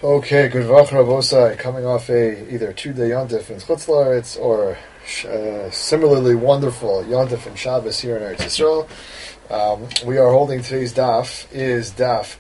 Okay, good vach Rabosai, coming off either 2-day Yontif in Chutz La'aretz or similarly wonderful Yontif and Shabbos here in Eretz Yisrael. We are holding today's daf is daf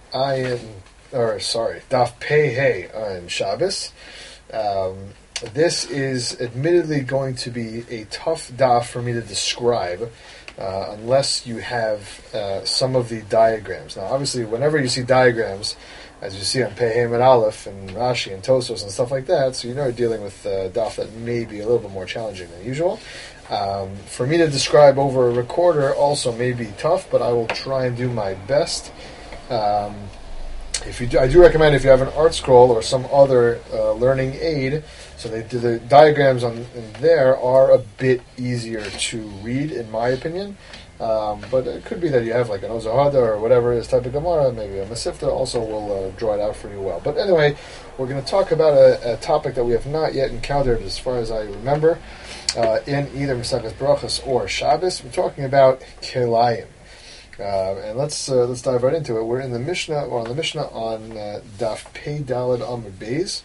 daf Pei Hey on Shabbos. This is admittedly going to be a tough daf for me to describe unless you have some of the diagrams. Now, obviously, whenever you see diagrams, as you see on Pehem and Aleph and Rashi and Tosos and stuff like that, so you know you're dealing with daf that may be a little bit more challenging than usual. For me to describe over a recorder also may be tough, but I will try and do my best. I do recommend if you have an art scroll or some other learning aid, so the diagrams in there are a bit easier to read, in my opinion. But it could be that you have like an Ozohada or whatever it is type of Gemara, maybe a Masifta also will draw it out for you well. But anyway, we're going to talk about a topic that we have not yet encountered as far as I remember in either Maseches Brachos or Shabbos. We're talking about Kelayim. And let's dive right into it. We're in the Mishnah, or on the Mishnah on Daf Pei Daled Amud Beis.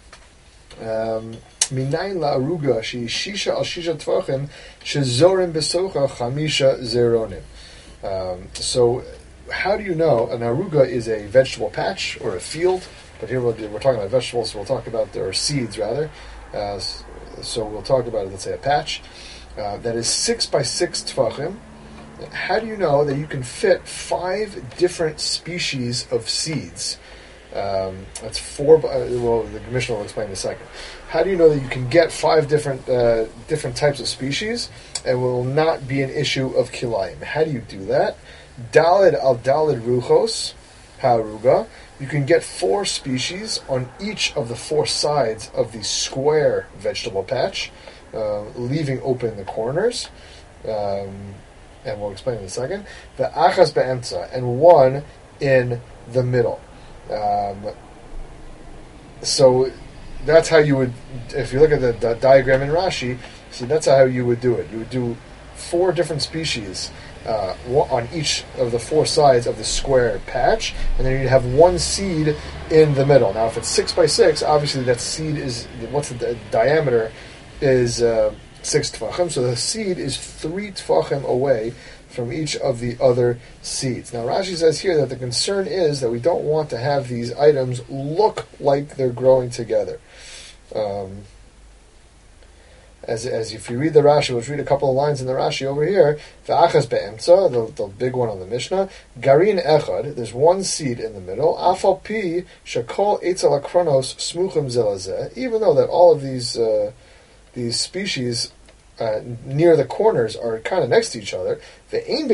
Minayin la'aruga she shisha al shisha tvachim shezorim besocha chamisha zeronim. So, how do you know an aruga is a vegetable patch or a field? But here we're talking about vegetables, so we'll talk about or seeds rather. So we'll talk about let's say a patch that is 6 by 6 tvachim. How do you know that you can fit 5 different species of seeds? That's 4. Well, the Mishnah will explain in a second. How do you know that you can get 5 different types of species and will not be an issue of kilayim? How do you do that? Daled al daled ruchos haruga. You can get 4 species on each of the 4 sides of the square vegetable patch, leaving open the corners. And we'll explain in a second. The achas be'emtza, and 1 in the middle. So that's how you would, if you look at the diagram in Rashi, see that's how you would do it. You would do 4 different species on each of the 4 sides of the square patch, and then you'd have 1 seed in the middle. Now, if it's 6 by 6, obviously that seed is, what's the diameter is 6 tvachim, so the seed is 3 tvachim away from each of the other seeds. Now Rashi says here that the concern is that we don't want to have these items look like they're growing together. As if you read the Rashi, let's read a couple of lines in the Rashi over here. V'achas be'emtza, the big one on the Mishnah. Garin echad, there's 1 seed in the middle. Afal pi shakol eitzel akronos smuchim zelazeh. Even though that all of these species near the corners are kind of next to each other, and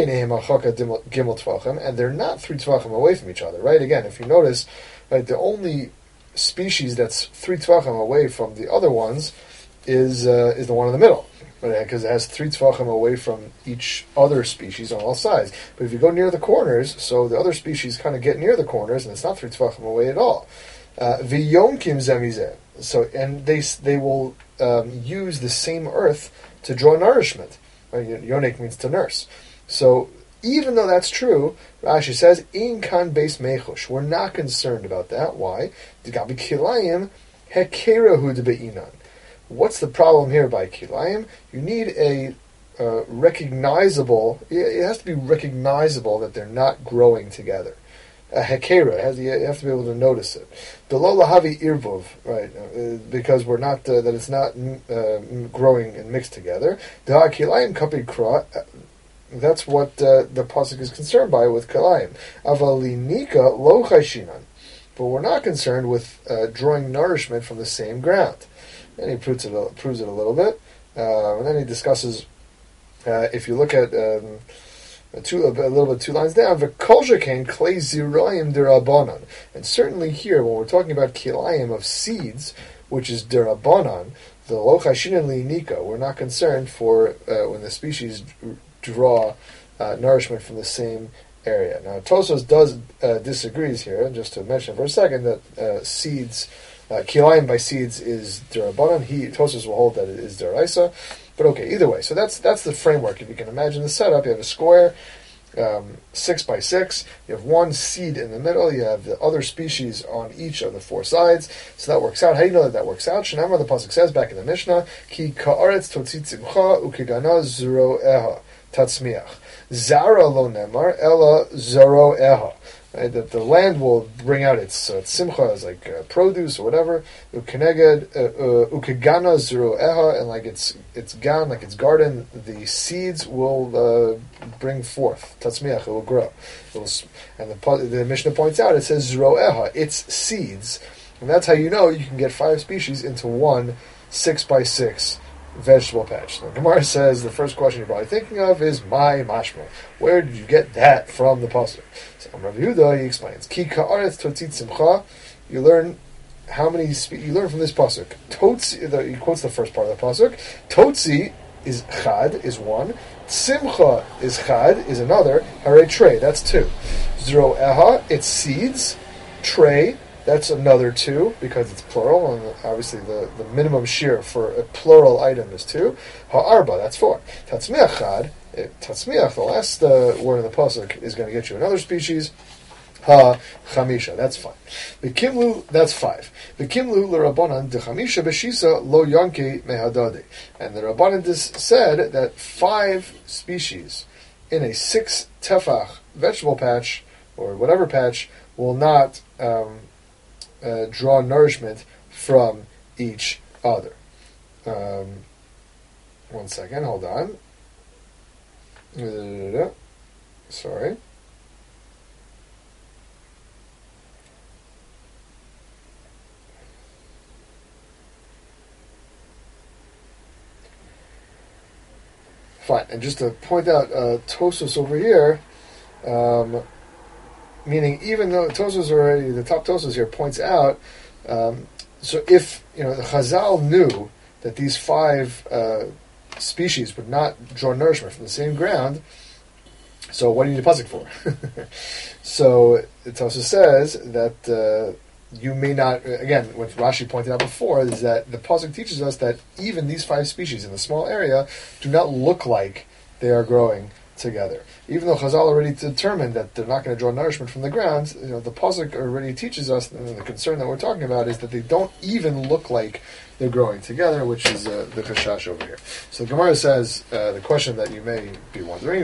they're not 3 tvachim away from each other, right? Again, if you notice, right, the only species that's 3 tvachim away from the other ones is the one in the middle, right? Because it has 3 tvachim away from each other species on all sides. But if you go near the corners, so the other species kind of get near the corners, and it's not 3 tvachim away at all. V'yonkim zemizeh. So, and they will use the same earth to draw nourishment. Yonik means to nurse. So even though that's true, Rashi says, "In kan beis mechush." We're not concerned about that. Why? D'gabi kilayim hekerahu debe'inan. What's the problem here by kilayim? You need a recognizable. It has to be recognizable that they're not growing together. A hekera, you have to be able to notice it. Below lahavi irvuv, right? Because we're not that it's not growing and mixed together. The kilayim kapi kra. That's what the pasuk is concerned by with kilayim. Avalinika lo chayshinan, but we're not concerned with drawing nourishment from the same ground. And he proves it a little bit, and then he discusses. If you look at a little bit 2 lines down, v'kolshekain klei zirayim derabanan. And certainly here, when we're talking about kilayim of seeds, which is derabanan, the lo chayshinan li'nika, we're not concerned for when the species draw nourishment from the same area. Now, Tosos disagrees here, and just to mention for a second that seeds, kilayim by seeds is derabanan. Tosos will hold that it is deraisa. But okay, either way. So that's the framework. If you can imagine the setup, you have a square, 6 by 6. You have one seed in the middle. You have the other species on each of the four sides. So that works out. How do you know that works out? Shenamar, the pasuk says back in the Mishnah, Ki ka'aretz totzit simcha ukigana zero eha tatzmiach. Zara lo nemar ella zero eha. Right, that the land will bring out its simcha as like produce or whatever. Ukeneged ukigana zero eha, and like its gan, like its garden, the seeds will bring forth. Tatzmiach, it will grow. And the Mishnah points out, it says zero eha, its seeds, and that's how you know you can get 5 species into one 6 by 6 vegetable patch. The Gemara says the first question you're probably thinking of is my mashma. Where did you get that from the pasuk? So Rabbi Yehuda, he explains, Ki ka'aretz totzit simcha. You learn how many. You learn from this pasuk. Totzi. He quotes the first part of the pasuk. Totzi is chad, is one. Simcha is chad, is another. Hare trey, that's 2. Zero eha, it's seeds. Trey, that's another 2, because it's plural, and obviously the minimum shear for a plural item is 2. Ha'arba, that's 4. Tatzmiach chad, tatzmiach, the last word of the pasuk, is going to get you another species. Ha-chamisha, that's 5. The kimlu, that's 5. The kimlu l'Rabbanan de-chamisha b'shisa lo yanke mehadade. And the Rabbanan said that 5 species in a 6 tefach vegetable patch, or whatever patch, will not draw nourishment from each other. One second, hold on. Sorry. Fine, and just to point out, Tosos over here, meaning even though Tosos already, the top Tosos here points out, so if the Chazal knew that these 5 species would not draw nourishment from the same ground, so what do you need a pasuk for? So Tosos says that you may not, again, what Rashi pointed out before, is that the pasuk teaches us that even these 5 species in the small area do not look like they are growing together. Even though Chazal already determined that they're not going to draw nourishment from the ground, the pasuk already teaches us, and the concern that we're talking about is that they don't even look like they're growing together, which is the chashash over here. So the Gemara says, the question that you may be wondering,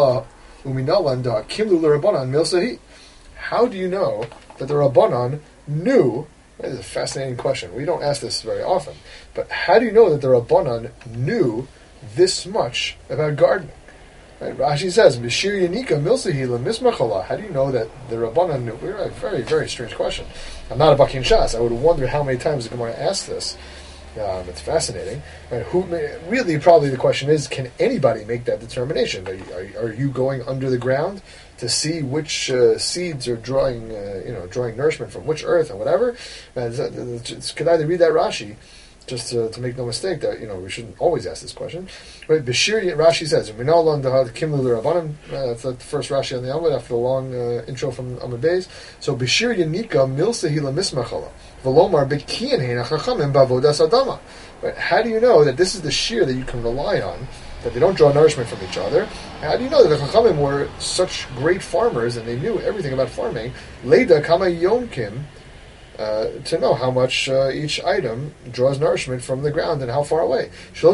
how do you know that the Rabbanan knew? That is a fascinating question. We don't ask this very often. But how do you know that the Rabbanan knew this much about gardening? Right? Rashi says, "B'shir Yanika Milsahila Mismachala." How do you know that the Rabbanan knew? A very, very strange question. I'm not a Bakin Shas. I would wonder how many times the Gemara asked this. It's fascinating. Right? Really, probably the question is, can anybody make that determination? Are you going under the ground to see which seeds are drawing nourishment from which earth and whatever? Could either read that Rashi, just to make no mistake that we shouldn't always ask this question. Right? Bashir, Rashi says, that's the first Rashi on the Amud after the long intro from Amud Beis. So Bashir Yanika Milsahila Mismachala Velomar Bekian Hena Chachamim Bavodas Adama. How do you know that this is the shear that you can rely on, that they don't draw nourishment from each other? How do you know that the Chachamim were such great farmers and they knew everything about farming? Leida Kama Yonkim, to know how much each item draws nourishment from the ground and how far away. So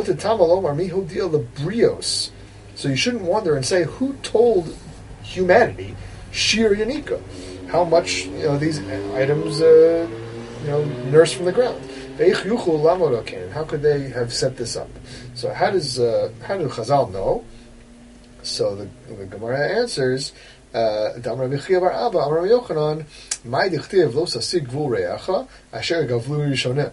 you shouldn't wonder and say, who told humanity Shir Yanika? How much these items nurse from the ground? How could they have set this up? So how do Chazal know? So the Gemara answers, Damar B'chia Bar Abba, Amar Yochanan, Mai Dichtiv Lo Sasig Gvul Reacha, Asher Gavlu Rishonim.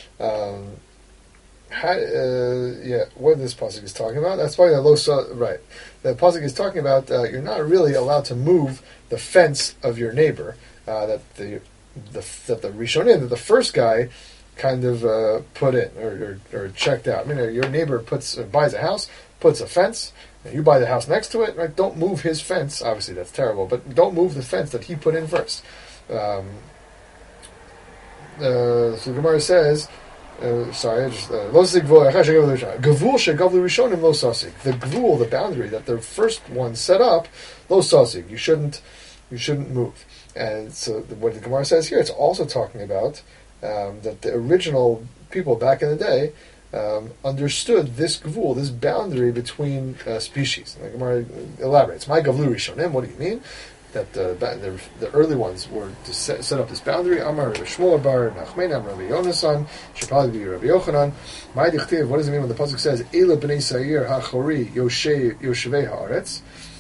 What this pasuk is talking about? That's probably the Losa, right? The pasuk is talking about you're not really allowed to move the fence of your neighbor. That the Rishonim, that the first guy kind of put in or checked out. I mean, your neighbor buys a house, puts a fence. You buy the house next to it, right? Don't move his fence. Obviously, that's terrible, but don't move the fence that he put in first. So the Gemara says, sorry, just lo sasik gvul echad shegavlu rishon. Gvul shegavlu rishonim lo sasik. The gvul, the boundary that the first one set up, lo sasik. You shouldn't move. And so what the Gemara says here, it's also talking about that the original people back in the day understood this gvul, this boundary between species. And the Gemara elaborates. My gavlu rishonim. What do you mean? That the early ones were to set up this boundary. Amar Rabbi Shmuel bar Nachman, Amar Rabbi Yonasan, should probably be Rabbi Yochanan. My dichtiv. What does it mean when the pasuk says Ela b'nei Seir hachori yoshevei haaretz?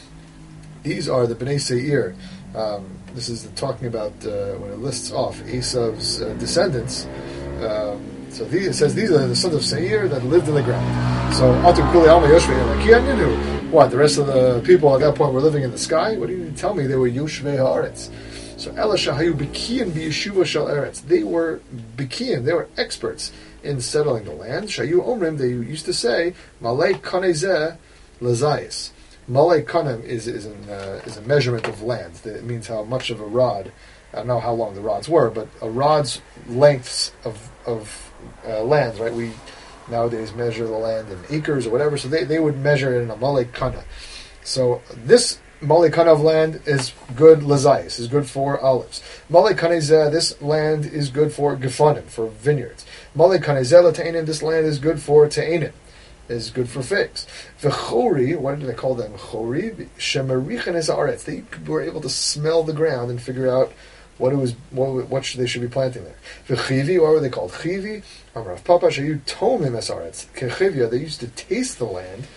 These are the b'nei Seir. This is talking about when it lists off Esav's descendants. So it says these are the sons of Seir that lived in the ground. So Atu Kuli Alma Yoshvei Ninu. What, the rest of the people at that point were living in the sky? What do you tell me? They were Yoshvei Haaretz. So Ela Shahayu Bikiyim B'Yeshuva Shel Eretz. They were Bikiyim, they were experts in settling the land. Shayu Omrim, they used to say, Malay Kanezeh Lazayis. Malay Kanem is a measurement of land. It means how much of a rod. I don't know how long the rods were, but a rod's lengths of land, right? We nowadays measure the land in acres or whatever, so they would measure it in a malay kana. So this malay kana of land is good lazayis, is good for olives. Malay kanezeh, this land is good for gefanim, for vineyards. Malay kanezeh lateinim, this land is good for teinim, is good for figs. V'chori, what do they call them? Chori, shemarichen es haaretz. They were able to smell the ground and figure out what they should be planting there. V'chivi, what were they called? Chivi, Amrav Papa, shayu tomim es haaretz. Kechivya, they used to taste the land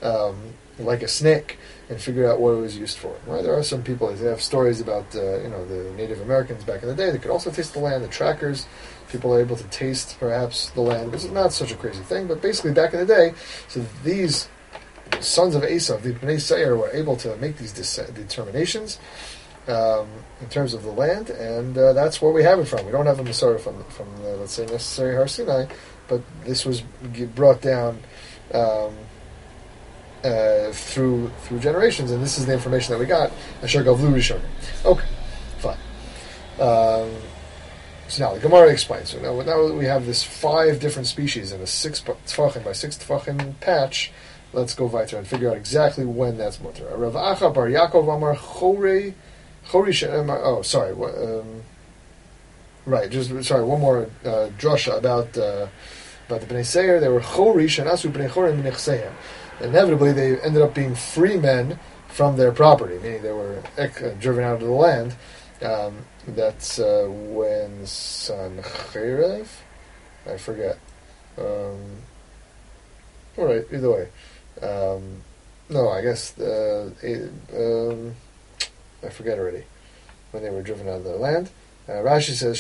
like a snake and figure out what it was used for. Right? There are some people, they have stories about the Native Americans back in the day that could also taste the land. The trackers, people are able to taste perhaps the land, which is not such a crazy thing, but basically back in the day, so these sons of Esav, the Bnei Seir, were able to make these determinations in terms of the land, and that's where we have it from. We don't have a Masorah from let's say, necessary Har Sinai, but this was brought down through generations, and this is the information that we got. Asher Gavlu Rishonim. Okay, fine. So now the Gemara explains. So now we have this 5 different species in a 6 tefachim by 6 tefachim patch. Let's go weiter and figure out exactly when that's mutter. Rav Acha bar Yaakov Amar Chori. Oh, sorry. Right. One more drasha about the Bnei Seir. They were Chori shenasu Bnei Chorim nechsehem. Inevitably, they ended up being free men from their property, meaning they were driven out of the land. That's when Sancherev, I forget. All right, either way. No, I guess I forget already when they were driven out of the land. Rashi says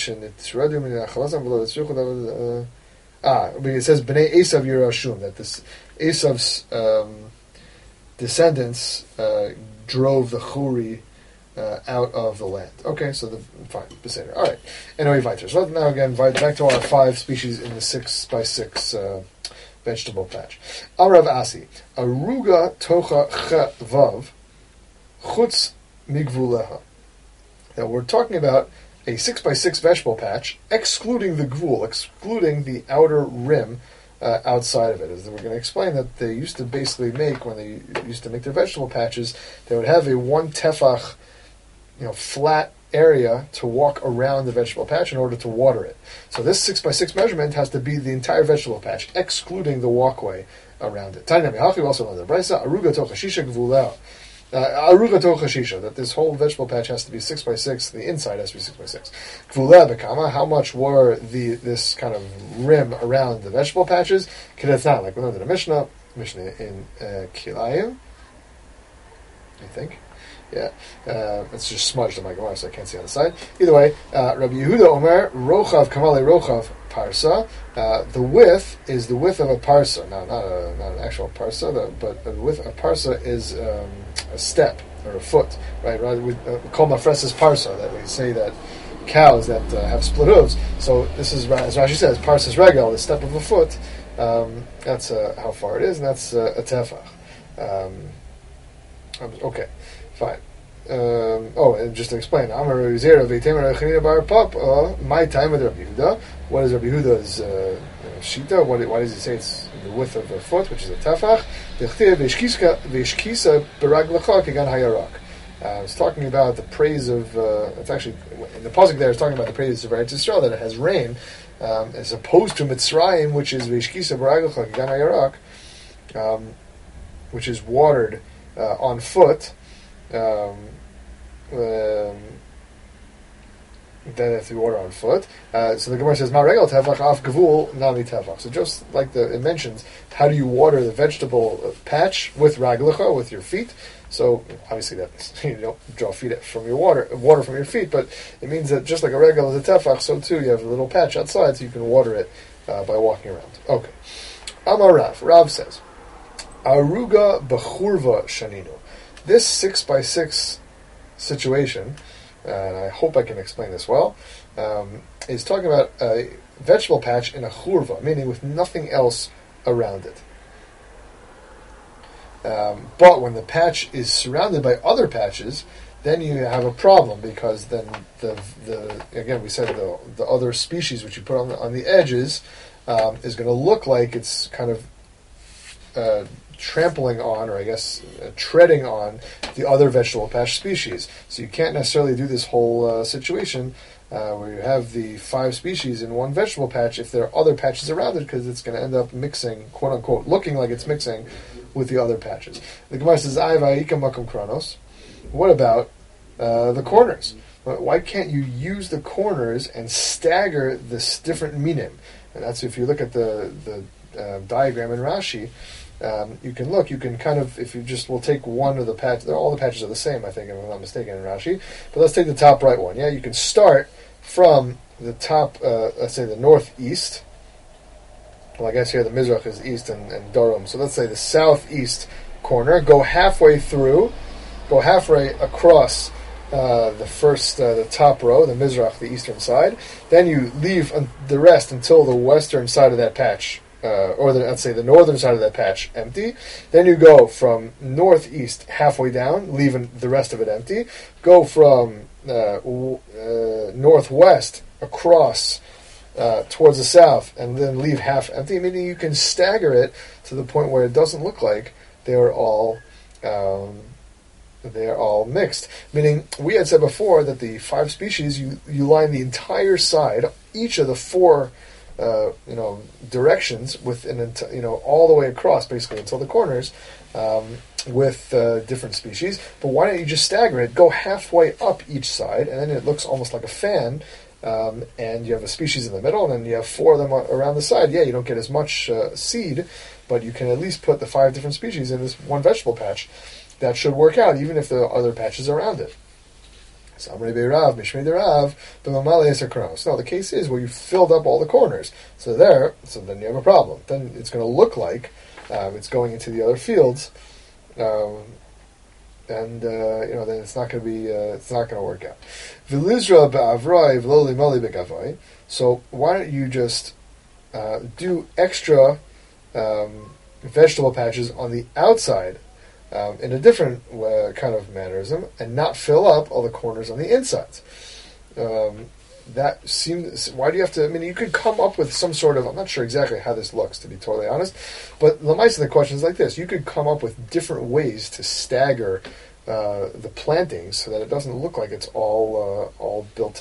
but it says Bnei Esav Yerashum, that this Esav's descendants drove the Churi out of the land. Okay, so fine, Beseder. All right. Anyway, weiter. So let's now again back to our 5 species in the 6 by 6 vegetable patch. Arav Asi, Aruga Tocha Vav Chutz Migvuleha. Now we're talking about a 6 by 6 vegetable patch, excluding the gvul, excluding the outer rim outside of it. As we're going to explain that they used to basically make, when they used to make their vegetable patches, they would have a 1 tefach, flat area to walk around the vegetable patch in order to water it. So this 6 by 6 measurement has to be the entire vegetable patch, excluding the walkway around it. Tanya Mehachi also on the Brisa, Aruga Tochashisha Gvuleo. Aruga Tochashisha, that this whole vegetable patch has to be 6 by 6, the inside has to be 6 by 6. Gvuleo Bekama, how much were this kind of rim around the vegetable patches? Kedetnan, like we learned in the Mishnah in Kilayim, I think. Yeah, it's just smudged on my Gemara, so I can't see on the side. Either way, Rabbi Yehuda Omer, Rochav Kamale Rochav Parsa. The width is the width of a parsa. Now, not an actual parsa, but the width of a parsa is a step or a foot, right? We call mafresis parsa, that we say that cows that have split hooves. So this is, as Rashi says, parsas regel, the step of a foot. That's how far it is, and that's a tefach. Okay. Fine. And just to explain, my time with Rabbi Yehuda. What is Rabbi Yehuda's Shita. Why does he say it's the width of a foot, which is a tefach? V'eshkisa beraglecha kegan hayarak. It's talking about the praise of. It's actually in the pasuk there. It's talking about the praise of Eretz Yisrael, that it has rain, as opposed to Mitzrayim, which is v'eshkisa beraglecha kegan hayarak, which is watered on foot. Then if you water on foot. So the Gemara says, "Ma regel tefach af gevul nami tefach." So just like it mentions, how do you water the vegetable patch with raglecha, with your feet? So obviously that you don't draw feet from your water from your feet, but it means that just like a regel is a tefach, so too you have a little patch outside, so you can water it by walking around. Okay. Amar Rav. Rav says, "Aruga bechurva shaninu." This 6x6 situation, and I hope I can explain this well, is talking about a vegetable patch in a churva, meaning with nothing else around it. But when the patch is surrounded by other patches, then you have a problem, because then the again we said the other species which you put on the edges is going to look like it's kind of trampling on, or I guess treading on, the other vegetable patch species. So you can't necessarily do this whole situation where you have the 5 species in one vegetable patch if there are other patches around it, because it's going to end up mixing, quote unquote, looking like it's mixing with the other patches. The Gemara says, kronos. What about the corners? Why can't you use the corners and stagger this different minim? And that's, if you look at the diagram in Rashi, you can kind of, if you just will take one of the patches, all the patches are the same, I think, if I'm not mistaken, in Rashi, but let's take the top right one. Yeah, you can start from the top, let's say the northeast. Well, I guess here the Mizrach is east and Darom, so let's say the southeast corner, go halfway across the top row, the Mizrach, the eastern side, then you leave the rest until the western side of that patch, let's say the northern side of that patch, empty. Then you go from northeast halfway down, leaving the rest of it empty. Go from northwest across towards the south, and then leave half empty. Meaning you can stagger it to the point where it doesn't look like they're all mixed. Meaning, we had said before that the 5 species, you line the entire side, each of the 4 directions with all the way across, basically until the corners, with different species. But why don't you just stagger it? Go halfway up each side, and then it looks almost like a fan. And you have a species in the middle, and then you have 4 of them around the side. Yeah, you don't get as much seed, but you can at least put the 5 different species in this one vegetable patch. That should work out, even if there are other patches around it. So no, the case is where you filled up all the corners. So then you have a problem. Then it's going to look like it's going into the other fields, then it's not going to be, it's not going to work out. So why don't you just do extra vegetable patches on the outside in a different kind of mannerism, and not fill up all the corners on the insides. That seems. Why do you have to? I mean, you could come up with some sort of. I'm not sure exactly how this looks, to be totally honest. But the question is like this: you could come up with different ways to stagger the plantings so that it doesn't look like it's all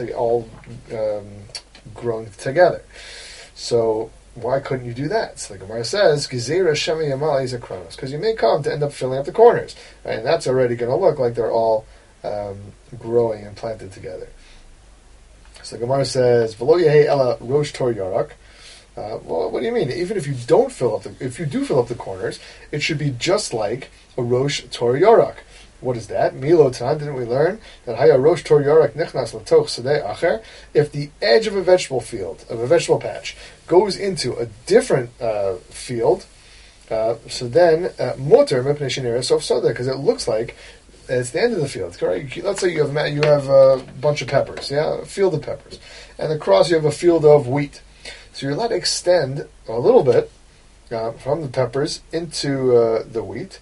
grown together. So why couldn't you do that? So the Gemara says, "Gezerah shemi yamal is a kronos," because you may come to end up filling up the corners, and that's already going to look like they're all growing and planted together. So the Gemara says, "V'lo yehei ela rosh tor yarak." Well, what do you mean? Even if you do fill up the corners, it should be just like a rosh tor yarak. What is that? Milotan, didn't we learn that haya rosh tor yarak nichnas latoch sedei acher? If the edge of a vegetable patch, goes into a different field, so then motor mepnei shenira sof soda, because it looks like it's the end of the field. Correct? Let's say you have a bunch of peppers, a field of peppers, and across you have a field of wheat. So you're allowed to extend a little bit from the peppers into the wheat.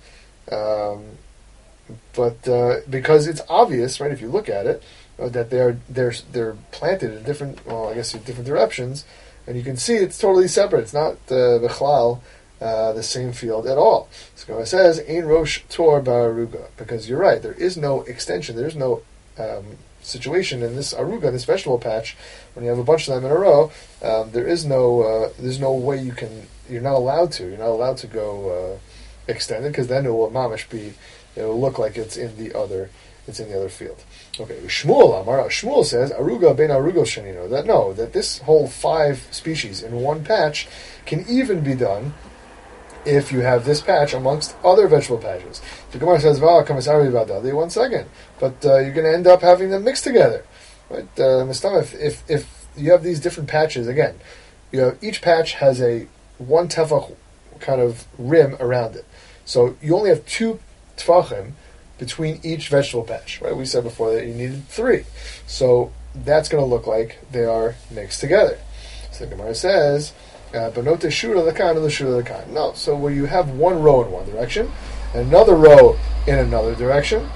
But because it's obvious, right? If you look at it, that they're planted in different directions, And you can see it's totally separate. It's not Bechlal, the same field at all. So it says, Ein Rosh Tor Ba'aruga, because you're right, there is no extension, there is no situation in this aruga, this vegetable patch, when you have a bunch of them in a row, there's no way you're not allowed to go extended, because then it will mamish it will look like it's in the other field. Okay, Shmuel says aruga ben arugos shenino, that this whole 5 species in one patch can even be done if you have this patch amongst other vegetable patches. The Gemara says, one second, but you're going to end up having them mixed together. Right? If you have these different patches, again, each patch has a 1 tefach kind of rim around it. So you only have 2 tefachim between each vegetable patch. Right? We said before that you needed 3. So that's going to look like they are mixed together. So the Gemara says, but no teshura lekan and teshura lekan. No, so where you have one row in one direction, and another row in another direction,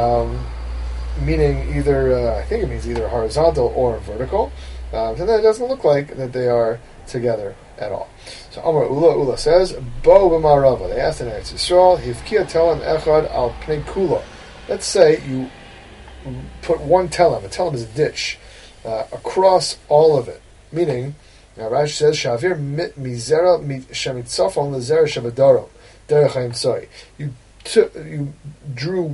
meaning either I think it means either horizontal or vertical. So then it doesn't look like that they are together at all. So Amar Ula says, Bo b'marava. They asked in Eretz Yisrael, Hivkia telam echad al pnei kula. Let's say you put one telam. A telam is a ditch across all of it, meaning. Now Rashi says, "Shavir mizera shemitzafon lezera shavadaro derechayim soy." You drew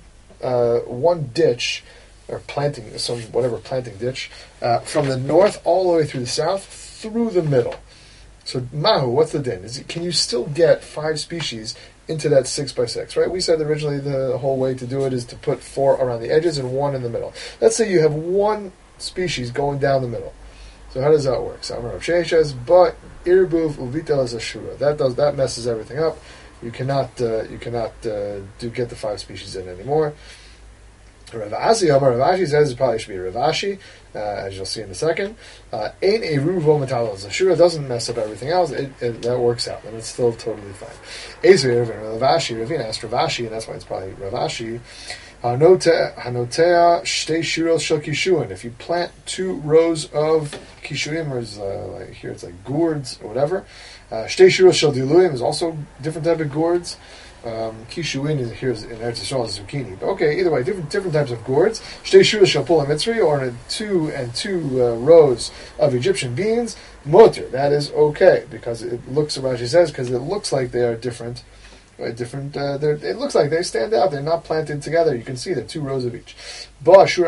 one ditch or planting ditch from the north all the way through the south through the middle. So mahu, what's the din? Can you still get 5 species into that 6x6? Right? We said originally the whole way to do it is to put 4 around the edges and 1 in the middle. Let's say you have 1 species going down the middle. So how does that work? So Amar Rav Sheshes, but irbuv uvita is a shura. That messes everything up. You cannot get the 5 species in anymore. Rav Ashi says it probably should be Rav Ashi, as you'll see in a second. Ein eruvo metalos. The shura doesn't mess up everything else. That works out, and it's still totally fine. Rav Ashi, Ravina asked Rav Ashi, and that's why it's probably Rav Ashi. Hanotea shtei shuros shel kishuin. If you plant 2 rows of kishuim, or like here it's like gourds or whatever. Shtei shuros shel diluim is also different type of gourds. Kishuin is here in Eretz Yisrael is zucchini. But okay, either way, different types of gourds. Shtei shuros shel pula mitzri, or in 2 rows of Egyptian beans. Motor, that is okay because it looks, Rashi says, because it looks like they are different. It looks like they stand out. They're not planted together. You can see the 2 rows of each. But if you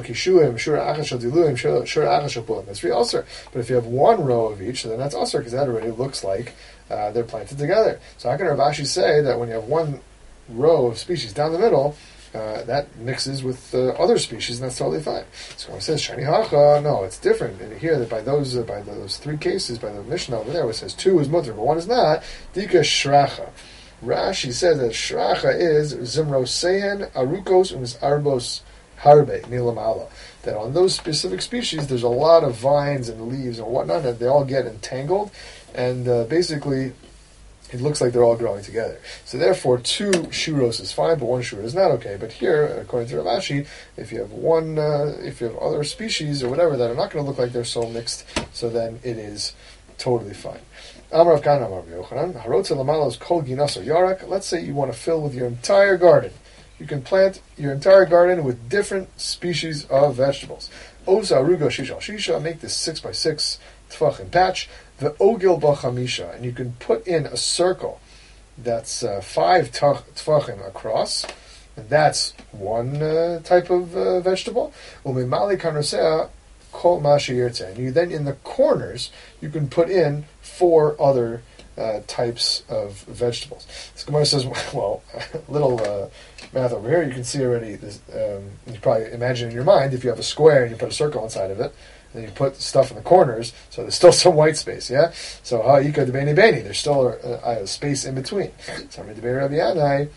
have 1 row of each, then that's usher because that already looks like they're planted together. So how can Rav Ashi say that when you have 1 row of species down the middle, that mixes with other species, and that's totally fine. So it says shani hacha. No, it's different. And here that by those 3 cases, by the Mishnah over there, where it says 2 is mutter, but 1 is not. Dika shracha. Rashi says that shracha is zimro sehen arukos arbos harbe milamala. That on those specific species, there's a lot of vines and leaves and whatnot, and they all get entangled, and basically, it looks like they're all growing together. So therefore, 2 shuros is fine, but 1 shuro is not okay. But here, according to Rav Ashi, if you have other species or whatever that are not going to look like they're so mixed, so then it is totally fine. Amar Avkan Amar Yochanan, Harotza Lamalos Kol Ginaso Yarak. Let's say you want to fill with your entire garden. You can plant your entire garden with different species of vegetables. Oza Aruga Shisha Shisha, make this 6x6 tefachim patch. The Ogil Bachamisha, and you can put in a circle that's 5 tefachim across, and that's 1 type of vegetable. Umimali Kanosea Kol Mashi Yirtze. And you then in the corners you can put in 4 other types of vegetables. So Gemara says, well, little math over here. You can see already. This, you probably imagine in your mind if you have a square and you put a circle inside of it, and then you put stuff in the corners, so there's still some white space. Yeah. So ha'ika debeni beni. There's still a space in between. So I'm debei Rabbi Yanai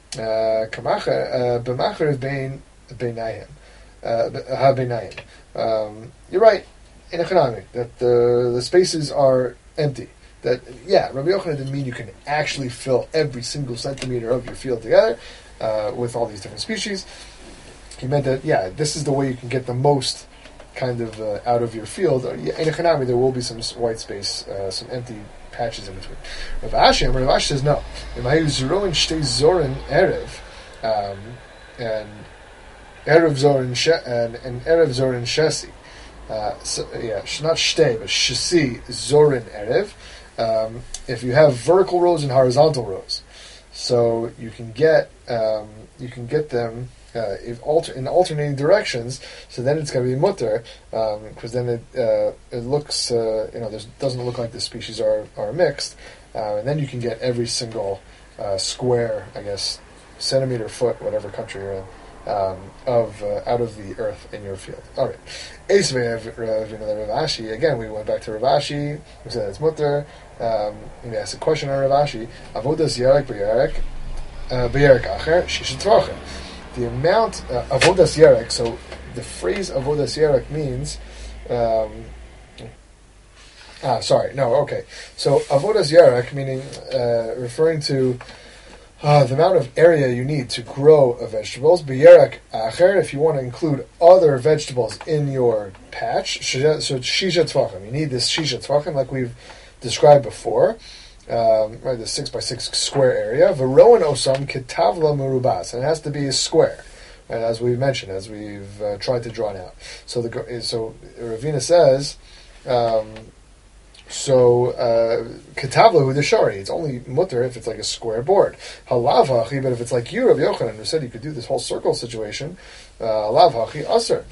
b'macher bein beinayim ha-beinayim. You're right in economic that the spaces are empty. That, Rabbi Yochanan didn't mean you can actually fill every single centimeter of your field together with all these different species. He meant that, this is the way you can get the most kind of out of your field, in Hanami there will be some white space, some empty patches in between. Rav Ashi says no. And Erev Zorin and Erev Zorin Shesi. Not Shtei, but Shesi Zorin Erev. If you have vertical rows and horizontal rows, so you can get them in alternating directions. So then it's going to be mutter, because then it looks doesn't look like the species are mixed, and then you can get every single square, I guess, centimeter, foot, whatever country you're in, out of the earth in your field. All right. Rav Ashi. Again, we went back to Rav Ashi. We said it's mutter. We asked a question on Rav Ashi. Avodas yarek b'yarek acher shisha tvachim. The amount avodas yarek. So the phrase avodas yarek means. So avodas yarek meaning referring to the amount of area you need to grow vegetables. B'yarek acher, if you want to include other vegetables in your patch. So shisha tvachim. You need this shisha tvachim like we've described before. The 6x6 square area. V'roan osam ketavla murubas, and it has to be a square, right, as we mentioned, as we've tried to draw it out. So Ravina says, ketavla hu deshari. It's only mutter if it's like a square board. Halav hachi, but if it's like you, Rav Yochanan, who said you could do this whole circle situation, halav hachi aser.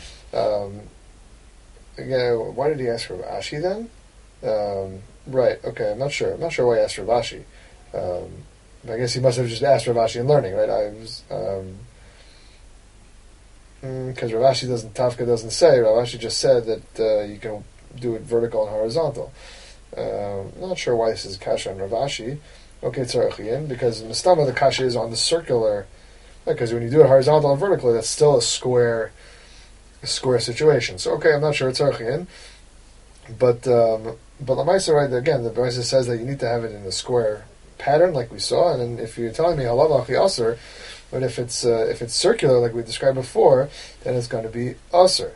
Again, why did he ask for Ashi then? Right. Okay. I'm not sure why he asked Rav Ashi. I guess he must have just asked Rav Ashi in learning, right? Because Rav Ashi doesn't say. Rav Ashi just said that you can do it vertical and horizontal. I'm not sure why this is kasha on Rav Ashi. Okay, tzarachian, because mistama the kasha is on the circular. Because when you do it horizontal and vertically, that's still a square situation. So okay, I'm not sure it's tzarachian, but Lamaisa, right, again, the Lamaisa says that you need to have it in a square pattern, like we saw. And then if you're telling me halav achi aser, but if it's circular, like we described before, then it's going to be aser.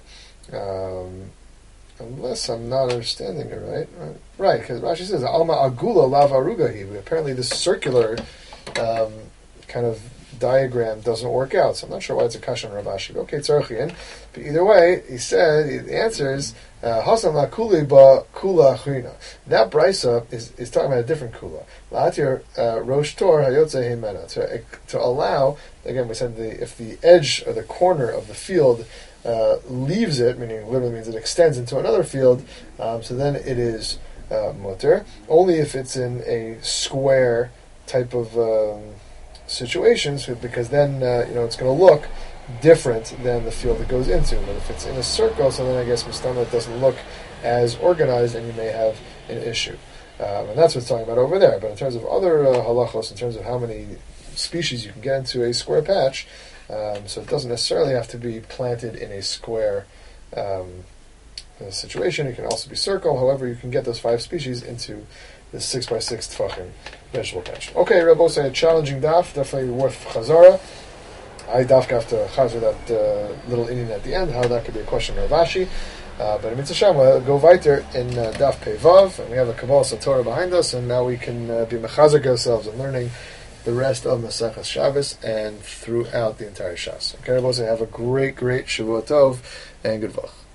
Unless I'm not understanding it right. Right, because Rashi says alma agula lav arugahi. Apparently, this circular kind of diagram doesn't work out, so I'm not sure why it's a kasha on Rav Ashi. Okay, tzarchian. But either way, he said the answer is hasam la kuli ba kula achrina. That brisa is talking about a different kula. La'atir rosh tor hayotze himena, to allow. Again, we said if the edge or the corner of the field leaves it, meaning literally means it extends into another field, so then it is mutter. Only if it's in a square type of situations, because then it's going to look different than the field it goes into. But if it's in a circle, so then I guess mistama it doesn't look as organized, and you may have an issue. And that's what it's talking about over there. But in terms of other halachos, in terms of how many species you can get into a square patch, so it doesn't necessarily have to be planted in a square situation. It can also be circle. However, you can get those 5 species into the 6x6 tfachim vegetable patch. Okay, Rabbi, say a challenging daf, definitely worth chazara. I dafka have to chazar that little inyan at the end, how that could be a question of Rav Ashi. But in Mitzvah we'll go weiter in daf Pei Vav, and we have a Kabbalah Satorah behind us, and now we can be mechazak ourselves in learning the rest of Maseches Shabbos and throughout the entire Shas. Okay, Rabbi, say have a great Shavua Tov and good vach.